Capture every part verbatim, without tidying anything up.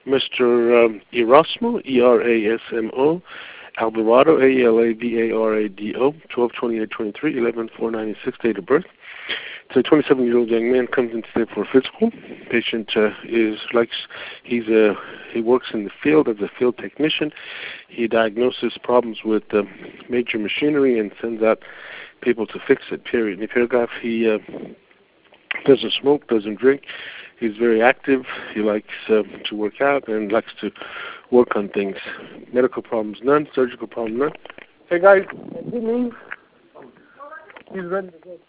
Mister Um, Erasmo, E R A S M O, Alvarado, A E L A V A R A D O, twelve twenty-eight twenty-three, eleven four ninety-six, date of birth. So a twenty-seven-year-old young man comes in today for a physical. Patient uh, is likes he's a he works in the field as a field technician. He diagnoses problems with uh, major machinery and sends out people to fix it. Period. In the paragraph, he uh, doesn't smoke, doesn't drink. He's very active. He likes uh, to work out and likes to work on things. Medical problems, none. Surgical problems, none. Hey guys, did he leave? He's ready to go.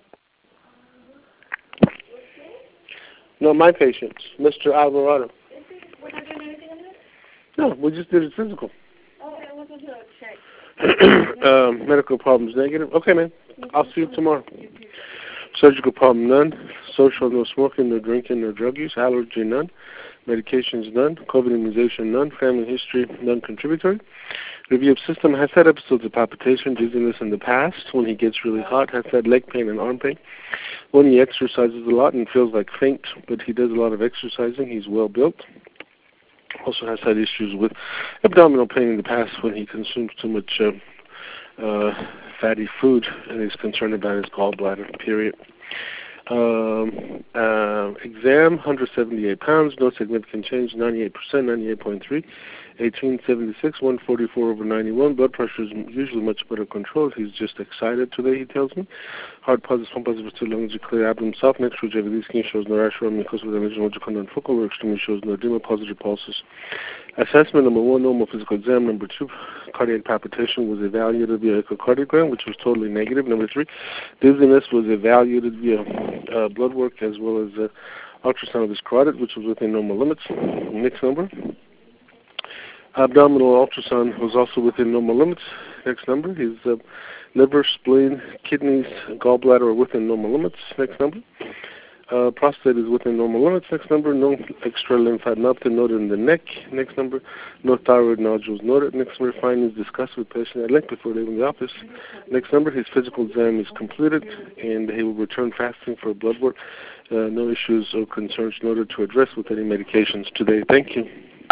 No, my patient, Mister Alvarado. We're not doing anything on this? No, we just did his physical. Oh, I wasn't sure. Check. um, medical problems, negative. Okay, man. I'll see you tomorrow. Surgical problem, none. Social, no smoking, no drinking, no drug use. Allergy, none. Medications, none. COVID immunization, none. Family history, non-contributory. Review of system, has had episodes of palpitation, dizziness in the past when he gets really hot, has had leg pain and arm pain. When he exercises a lot and feels like faint, but he does a lot of exercising, he's well built. Also has had issues with abdominal pain in the past when he consumes too much uh, uh, fatty food and is concerned about his gallbladder, period. Um, uh, exam, one hundred seventy-eight pounds, no significant change, ninety-eight percent, ninety-eight point three, eighteen seventy-six, one forty-four over ninety-one. Blood pressure is usually much better controlled. He's just excited today, he tells me. Heart positive, pump positive, two lungs are clear, abdomen soft, next to J V D skin shows no rash around mucosal damage, no conduct focal, or extremely shows no edema, positive pulses. Assessment number one, normal physical exam. Number two, cardiac palpitation was evaluated via echocardiogram, which was totally negative. Number three, dizziness was evaluated via uh, blood work as well as uh, ultrasound of his carotid, which was within normal limits. Next number. Abdominal ultrasound was also within normal limits. Next number. His uh, liver, spleen, kidneys, gallbladder are within normal limits. Next number. Uh, prostate is within normal limits. Next number. No extra lymphadenopathy noted in the neck. Next number. No thyroid nodules noted. Next number. Findings discussed with patient at length before leaving the office. Next number. His physical exam is completed and he will return fasting for blood work. Uh, no issues or concerns noted to address with any medications today. Thank you.